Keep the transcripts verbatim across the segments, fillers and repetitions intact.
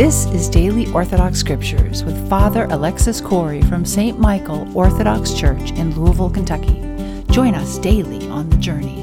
This is Daily Orthodox Scriptures with Father Alexis Corey from Saint Michael Orthodox Church in Louisville, Kentucky. Join us daily on the journey.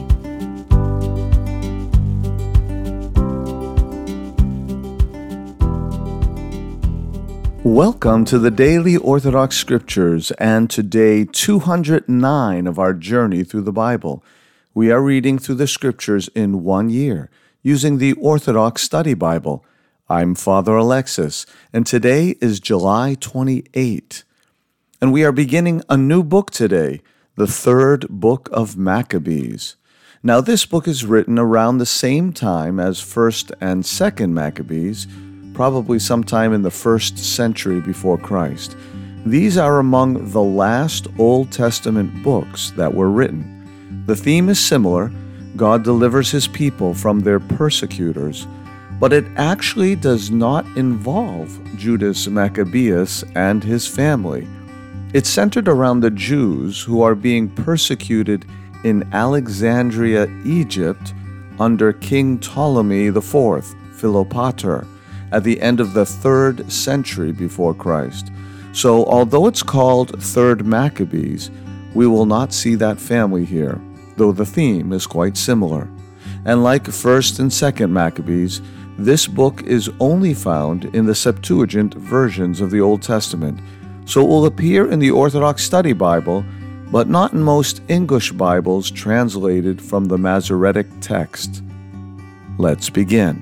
Welcome to the Daily Orthodox Scriptures and to day two hundred nine of our journey through the Bible. We are reading through the Scriptures in one year using the Orthodox Study Bible. I'm Father Alexis, and today is July twenty-eighth. And we are beginning a new book today, the third book of Maccabees. Now, this book is written around the same time as first and second Maccabees, probably sometime in the first century before Christ. These are among the last Old Testament books that were written. The theme is similar. God delivers his people from their persecutors, but it actually does not involve Judas Maccabeus and his family. It's centered around the Jews who are being persecuted in Alexandria, Egypt, under King Ptolemy the Fourth, Philopator, at the end of the third century before Christ. So, although it's called Third Maccabees, we will not see that family here, though the theme is quite similar. And like First and Second Maccabees, this book is only found in the Septuagint versions of the Old Testament, so it will appear in the Orthodox Study Bible, but not in most English Bibles translated from the Masoretic text. Let's begin.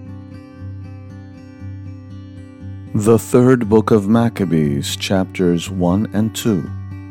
The third book of Maccabees, chapters one and two.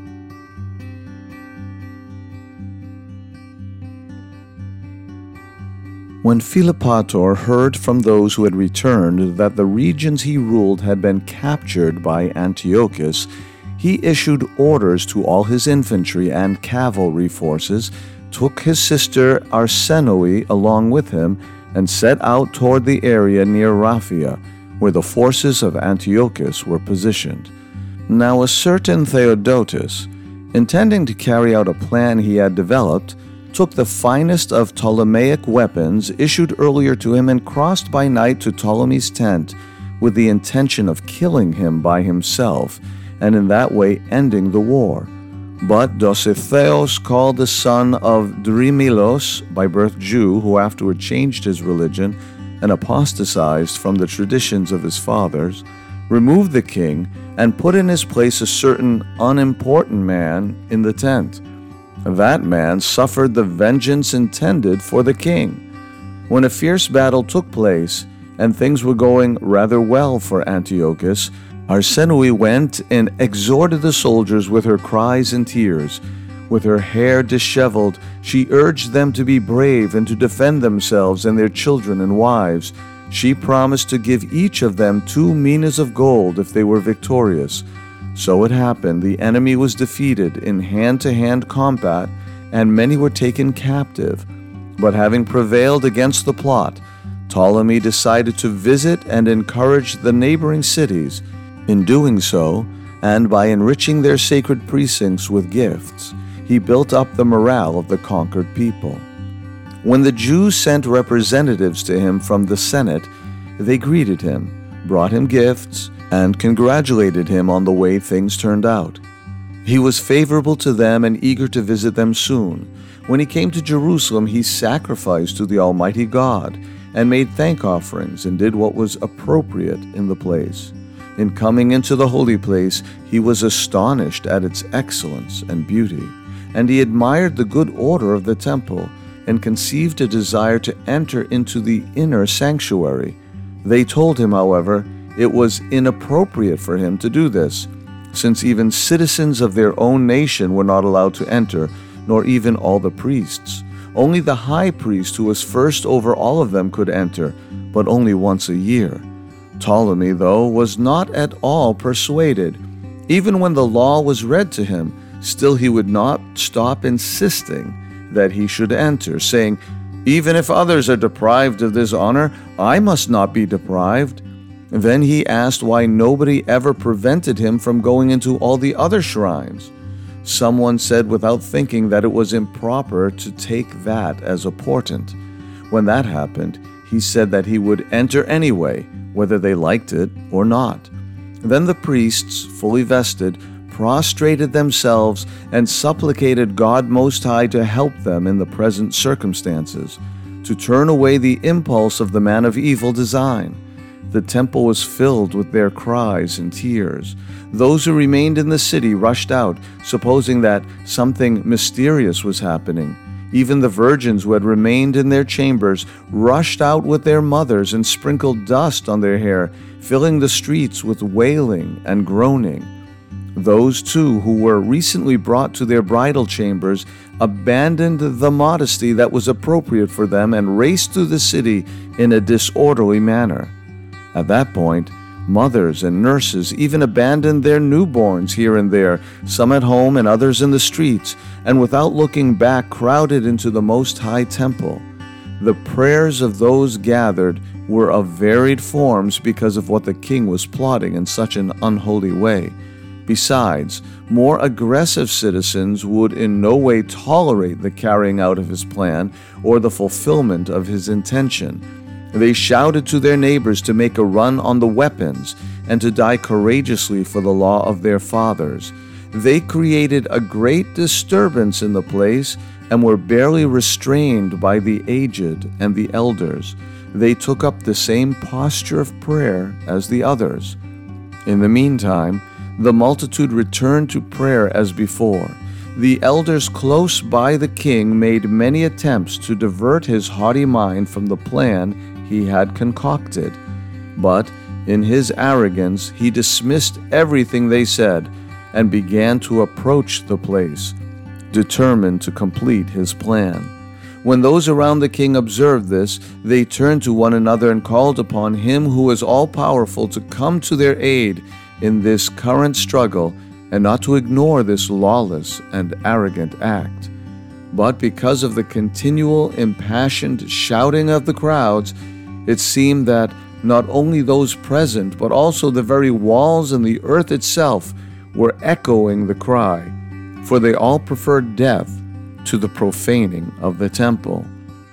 When Philopator heard from those who had returned that the regions he ruled had been captured by Antiochus, he issued orders to all his infantry and cavalry forces, took his sister Arsinoe along with him, and set out toward the area near Raphia, where the forces of Antiochus were positioned. Now a certain Theodotus, intending to carry out a plan he had developed, took the finest of Ptolemaic weapons issued earlier to him and crossed by night to Ptolemy's tent with the intention of killing him by himself, and in that way ending the war. But Dositheus, called the son of Drymilos, by birth Jew, who afterward changed his religion and apostatized from the traditions of his fathers, removed the king and put in his place a certain unimportant man in the tent. That man suffered the vengeance intended for the king. When a fierce battle took place, and things were going rather well for Antiochus, Arsinoe went and exhorted the soldiers with her cries and tears. With her hair disheveled, she urged them to be brave and to defend themselves and their children and wives. She promised to give each of them two minas of gold if they were victorious. So it happened, the enemy was defeated in hand-to-hand combat, and many were taken captive. But having prevailed against the plot, Ptolemy decided to visit and encourage the neighboring cities. In doing so, and by enriching their sacred precincts with gifts, he built up the morale of the conquered people. When the Jews sent representatives to him from the Senate, they greeted him, brought him gifts, and congratulated him on the way things turned out. He was favorable to them and eager to visit them soon. When he came to Jerusalem, he sacrificed to the Almighty God and made thank offerings and did what was appropriate in the place. In coming into the holy place, he was astonished at its excellence and beauty, and he admired the good order of the temple and conceived a desire to enter into the inner sanctuary. They told him, however, it was inappropriate for him to do this, since even citizens of their own nation were not allowed to enter, nor even all the priests. Only the high priest, who was first over all of them, could enter, but only once a year. Ptolemy, though, was not at all persuaded. Even when the law was read to him, still he would not stop insisting that he should enter, saying, "Even if others are deprived of this honor, I must not be deprived." Then he asked why nobody ever prevented him from going into all the other shrines. Someone said without thinking that it was improper to take that as a portent. When that happened, he said that he would enter anyway, whether they liked it or not. Then the priests, fully vested, prostrated themselves and supplicated God Most High to help them in the present circumstances, to turn away the impulse of the man of evil design. The temple was filled with their cries and tears. Those who remained in the city rushed out, supposing that something mysterious was happening. Even the virgins who had remained in their chambers rushed out with their mothers and sprinkled dust on their hair, filling the streets with wailing and groaning. Those, too, who were recently brought to their bridal chambers abandoned the modesty that was appropriate for them and raced through the city in a disorderly manner. At that point, mothers and nurses even abandoned their newborns here and there, some at home and others in the streets, and without looking back crowded into the Most High Temple. The prayers of those gathered were of varied forms because of what the king was plotting in such an unholy way. Besides, more aggressive citizens would in no way tolerate the carrying out of his plan or the fulfillment of his intention. They shouted to their neighbors to make a run on the weapons and to die courageously for the law of their fathers. They created a great disturbance in the place and were barely restrained by the aged and the elders. They took up the same posture of prayer as the others. In the meantime, the multitude returned to prayer as before. The elders close by the king made many attempts to divert his haughty mind from the plan he had concocted. But in his arrogance, he dismissed everything they said and began to approach the place, determined to complete his plan. When those around the king observed this, they turned to one another and called upon him who is all-powerful to come to their aid in this current struggle and not to ignore this lawless and arrogant act. But because of the continual impassioned shouting of the crowds, it seemed that not only those present, but also the very walls and the earth itself were echoing the cry, for they all preferred death to the profaning of the temple.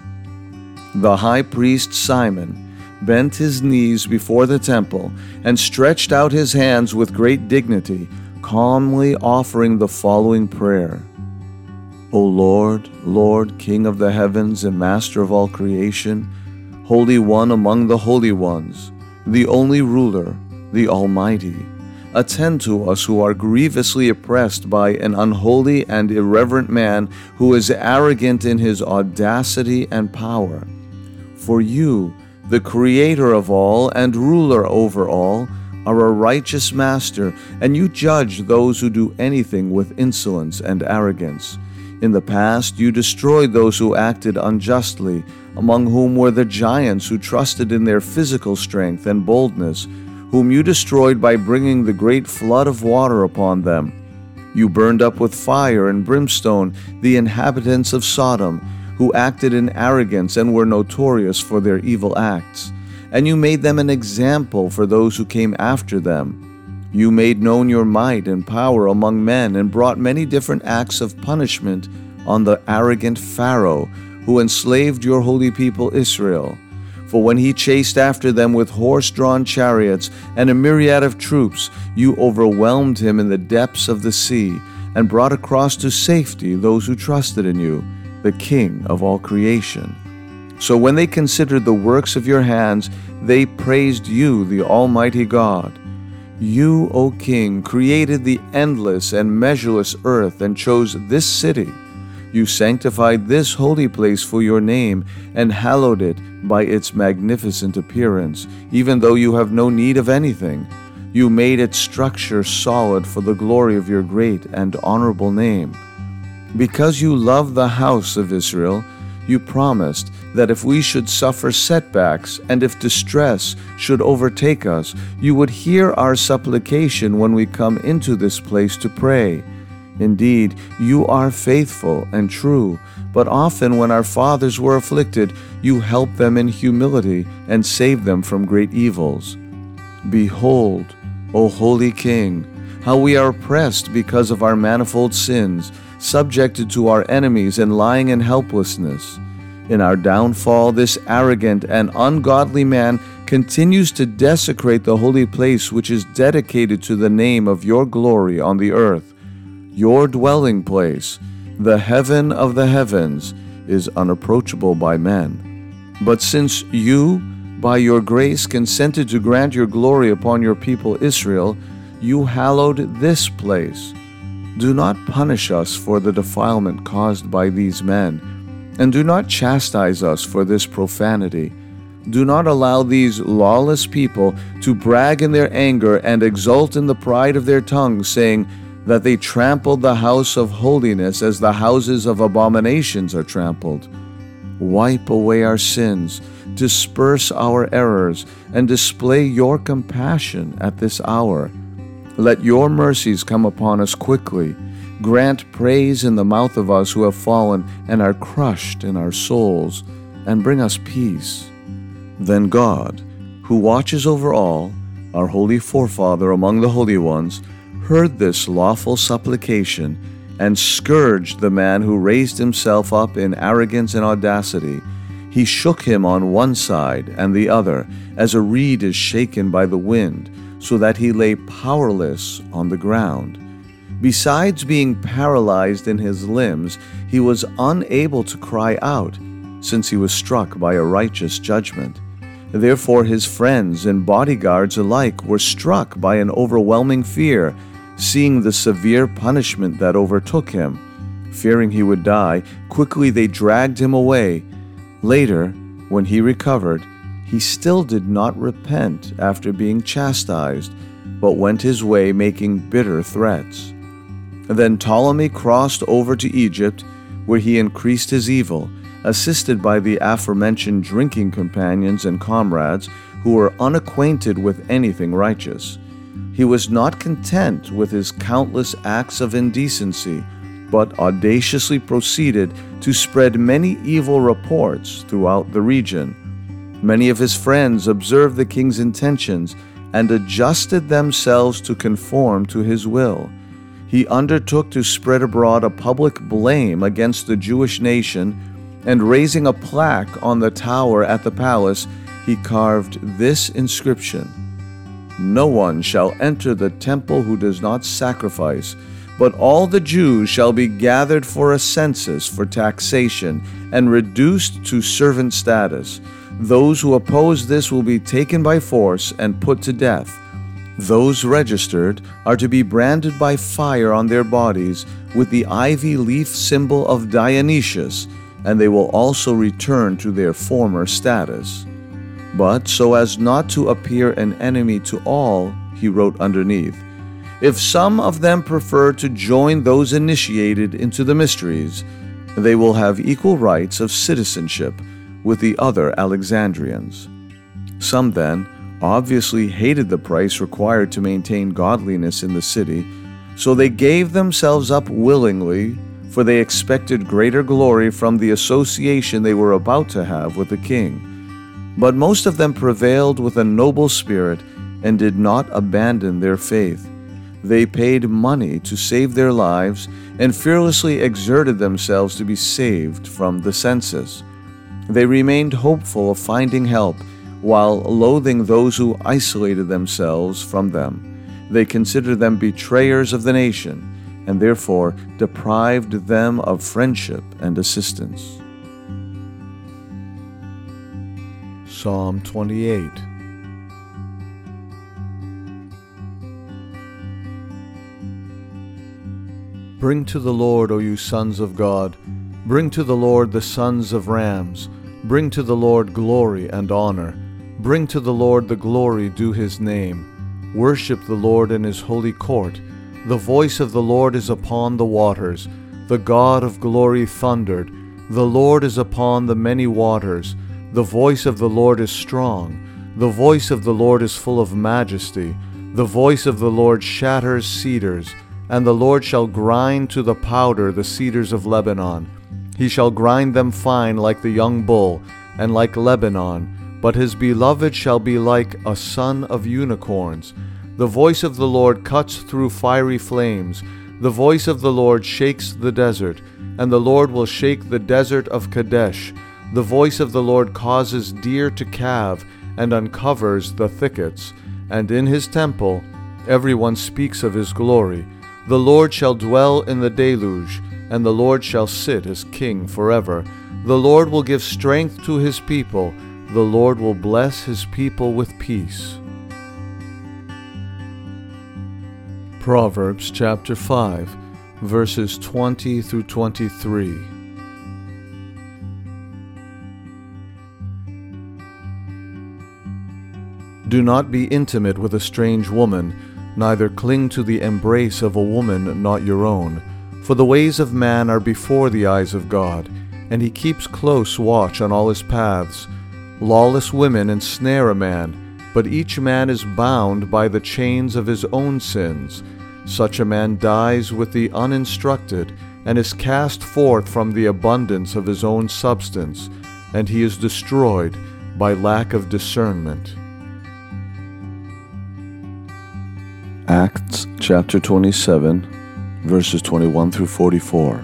The high priest Simon bent his knees before the temple and stretched out his hands with great dignity, calmly offering the following prayer. O Lord, Lord, King of the heavens and Master of all creation, Holy One among the holy ones, the only ruler, the Almighty, attend to us who are grievously oppressed by an unholy and irreverent man who is arrogant in his audacity and power. For you, the Creator of all and ruler over all, are a righteous master, and you judge those who do anything with insolence and arrogance. In the past, you destroyed those who acted unjustly, among whom were the giants who trusted in their physical strength and boldness, whom you destroyed by bringing the great flood of water upon them. You burned up with fire and brimstone the inhabitants of Sodom, who acted in arrogance and were notorious for their evil acts. And you made them an example for those who came after them. You made known your might and power among men and brought many different acts of punishment on the arrogant Pharaoh, who enslaved your holy people Israel. For when he chased after them with horse-drawn chariots and a myriad of troops, you overwhelmed him in the depths of the sea and brought across to safety those who trusted in you, the King of all creation. So when they considered the works of your hands, they praised you, the Almighty God. You, O King, created the endless and measureless earth and chose this city. You sanctified this holy place for your name and hallowed it by its magnificent appearance, even though you have no need of anything. You made its structure solid for the glory of your great and honorable name. Because you love the house of Israel, you promised that if we should suffer setbacks and if distress should overtake us, you would hear our supplication when we come into this place to pray. Indeed, you are faithful and true, but often when our fathers were afflicted, you helped them in humility and saved them from great evils. Behold, O Holy King, how we are oppressed because of our manifold sins, subjected to our enemies and lying in helplessness. In our downfall, this arrogant and ungodly man continues to desecrate the holy place which is dedicated to the name of your glory on the earth. Your dwelling place, the heaven of the heavens, is unapproachable by men. But since you, by your grace, consented to grant your glory upon your people Israel, you hallowed this place. Do not punish us for the defilement caused by these men, and do not chastise us for this profanity. Do not allow these lawless people to brag in their anger and exult in the pride of their tongues, saying that they trampled the house of holiness as the houses of abominations are trampled. Wipe away our sins, disperse our errors, and display your compassion at this hour. Let your mercies come upon us quickly. Grant praise in the mouth of us who have fallen and are crushed in our souls, and bring us peace. Then God, who watches over all, our holy forefather among the holy ones, heard this lawful supplication and scourged the man who raised himself up in arrogance and audacity. He shook him on one side and the other, as a reed is shaken by the wind, so that he lay powerless on the ground. Besides being paralyzed in his limbs, he was unable to cry out, since he was struck by a righteous judgment. Therefore his friends and bodyguards alike were struck by an overwhelming fear, seeing the severe punishment that overtook him. Fearing he would die, quickly they dragged him away. Later, when he recovered, he still did not repent after being chastised, but went his way making bitter threats. Then Ptolemy crossed over to Egypt, where he increased his evil, assisted by the aforementioned drinking companions and comrades who were unacquainted with anything righteous. He was not content with his countless acts of indecency, but audaciously proceeded to spread many evil reports throughout the region. Many of his friends observed the king's intentions and adjusted themselves to conform to his will. He undertook to spread abroad a public blame against the Jewish nation, and raising a plaque on the tower at the palace, he carved this inscription: "No one shall enter the temple who does not sacrifice, but all the Jews shall be gathered for a census for taxation and reduced to servant status. Those who oppose this will be taken by force and put to death. Those registered are to be branded by fire on their bodies with the ivy leaf symbol of Dionysius, and they will also return to their former status." But so as not to appear an enemy to all, he wrote underneath, "If some of them prefer to join those initiated into the mysteries, they will have equal rights of citizenship with the other Alexandrians." Some then obviously hated the price required to maintain godliness in the city, so they gave themselves up willingly, for they expected greater glory from the association they were about to have with the king. But most of them prevailed with a noble spirit and did not abandon their faith. They paid money to save their lives and fearlessly exerted themselves to be saved from the census. They remained hopeful of finding help while loathing those who isolated themselves from them. They considered them betrayers of the nation and therefore deprived them of friendship and assistance. Psalm twenty-eight. Bring to the Lord, O you sons of God. Bring to the Lord the sons of rams. Bring to the Lord glory and honor. Bring to the Lord the glory due his name. Worship the Lord in his holy court. The voice of the Lord is upon the waters. The God of glory thundered. The Lord is upon the many waters. The voice of the Lord is strong. The voice of the Lord is full of majesty. The voice of the Lord shatters cedars. And the Lord shall grind to the powder the cedars of Lebanon. He shall grind them fine like the young bull, and like Lebanon. But his beloved shall be like a son of unicorns. The voice of the Lord cuts through fiery flames. The voice of the Lord shakes the desert, and the Lord will shake the desert of Kadesh. The voice of the Lord causes deer to calve, and uncovers the thickets, and in his temple everyone speaks of his glory. The Lord shall dwell in the deluge, and the Lord shall sit as king forever. The Lord will give strength to his people. The Lord will bless his people with peace. Proverbs chapter five, verses twenty through twenty-three. Do not be intimate with a strange woman, neither cling to the embrace of a woman not your own. For the ways of man are before the eyes of God, and he keeps close watch on all his paths. Lawless women ensnare a man, but each man is bound by the chains of his own sins. Such a man dies with the uninstructed, and is cast forth from the abundance of his own substance, and he is destroyed by lack of discernment. Acts chapter twenty-seven, verses twenty-one through forty-four.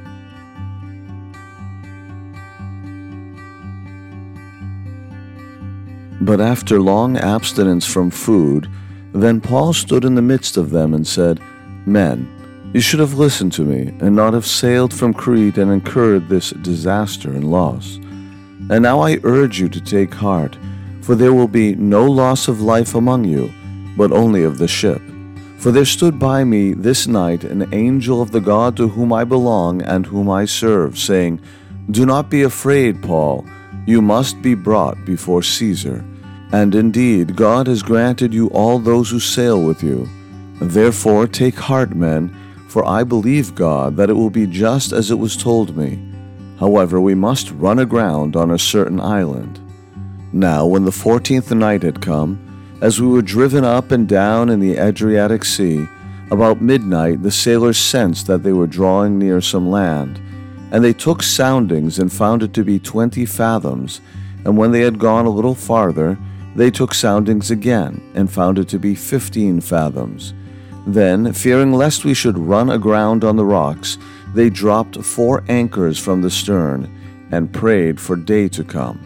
But after long abstinence from food, then Paul stood in the midst of them and said, Men, you should have listened to me, and not have sailed from Crete and incurred this disaster and loss. And now I urge you to take heart, for there will be no loss of life among you, but only of the ship. For there stood by me this night an angel of the God to whom I belong and whom I serve, saying, Do not be afraid, Paul, you must be brought before Caesar. And indeed, God has granted you all those who sail with you. Therefore take heart, men, for I believe God that it will be just as it was told me. However, we must run aground on a certain island. Now when the fourteenth night had come, as we were driven up and down in the Adriatic Sea, about midnight the sailors sensed that they were drawing near some land. And they took soundings and found it to be twenty fathoms. And when they had gone a little farther, they took soundings again, and found it to be fifteen fathoms. Then, fearing lest we should run aground on the rocks, they dropped four anchors from the stern, and prayed for day to come.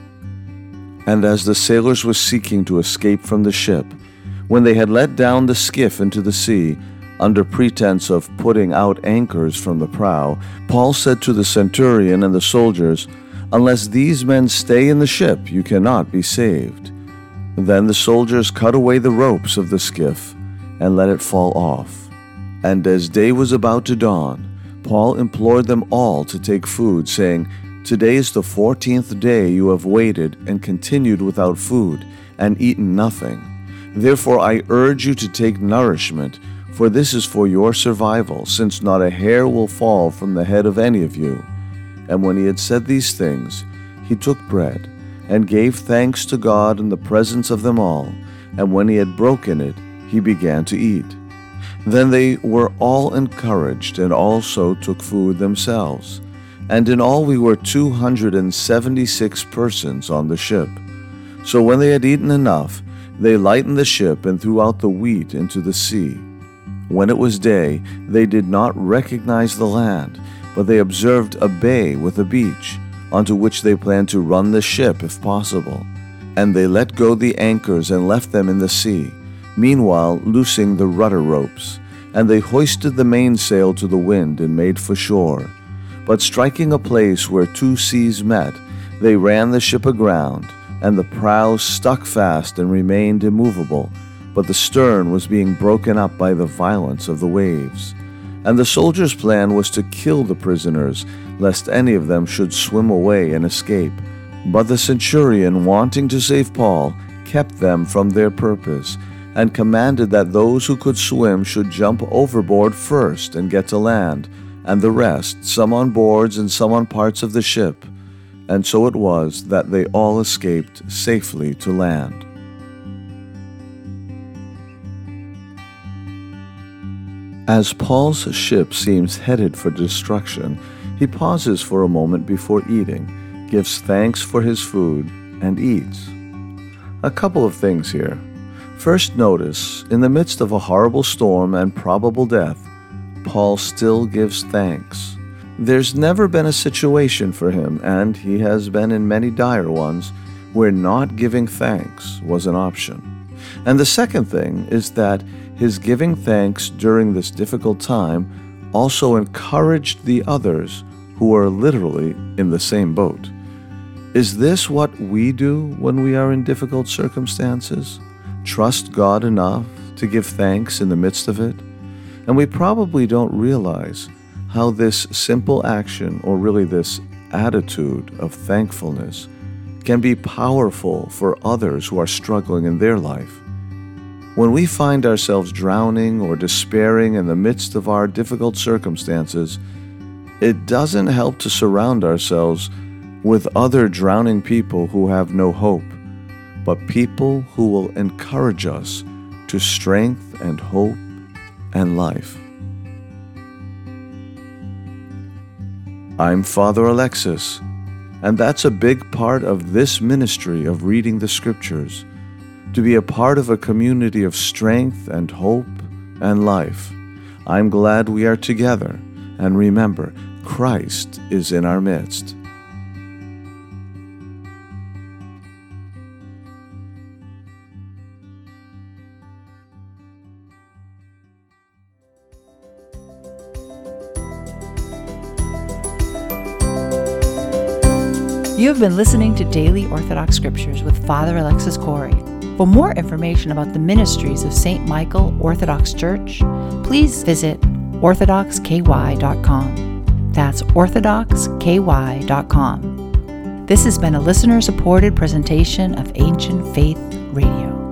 And as the sailors were seeking to escape from the ship, when they had let down the skiff into the sea, under pretense of putting out anchors from the prow, Paul said to the centurion and the soldiers, Unless these men stay in the ship, you cannot be saved. Then the soldiers cut away the ropes of the skiff and let it fall off. And as day was about to dawn, Paul implored them all to take food, saying, Today is the fourteenth day you have waited and continued without food, and eaten nothing. Therefore I urge you to take nourishment, for this is for your survival, since not a hair will fall from the head of any of you. And when he had said these things, he took bread, and gave thanks to God in the presence of them all, and when he had broken it, he began to eat. Then they were all encouraged, and also took food themselves. And in all we were two hundred and seventy-six persons on the ship. So when they had eaten enough, they lightened the ship and threw out the wheat into the sea. When it was day, they did not recognize the land, but they observed a bay with a beach, onto which they planned to run the ship if possible. And they let go the anchors and left them in the sea, meanwhile loosing the rudder ropes. And they hoisted the mainsail to the wind and made for shore. But striking a place where two seas met, they ran the ship aground, and the prow stuck fast and remained immovable, but the stern was being broken up by the violence of the waves. And the soldiers' plan was to kill the prisoners, lest any of them should swim away and escape. But the centurion, wanting to save Paul, kept them from their purpose, and commanded that those who could swim should jump overboard first and get to land, and the rest, some on boards and some on parts of the ship. And so it was that they all escaped safely to land. As Paul's ship seems headed for destruction, he pauses for a moment before eating, gives thanks for his food, and eats. A couple of things here. First, notice, in the midst of a horrible storm and probable death, Paul still gives thanks. There's never been a situation for him, and he has been in many dire ones, where not giving thanks was an option. And the second thing is that his giving thanks during this difficult time also encouraged the others who were literally in the same boat. Is this what we do when we are in difficult circumstances? Trust God enough to give thanks in the midst of it? And we probably don't realize how this simple action, or really this attitude of thankfulness, can be powerful for others who are struggling in their life. When we find ourselves drowning or despairing in the midst of our difficult circumstances, it doesn't help to surround ourselves with other drowning people who have no hope, but people who will encourage us to strength and hope and life. I'm Father Alexis, and that's a big part of this ministry of reading the Scriptures, to be a part of a community of strength and hope and life. I'm glad we are together, and remember, Christ is in our midst. You have been listening to Daily Orthodox Scriptures with Father Alexis Corey. For more information about the ministries of Saint Michael Orthodox Church, please visit orthodox k y dot com. That's orthodox k y dot com. This has been a listener-supported presentation of Ancient Faith Radio.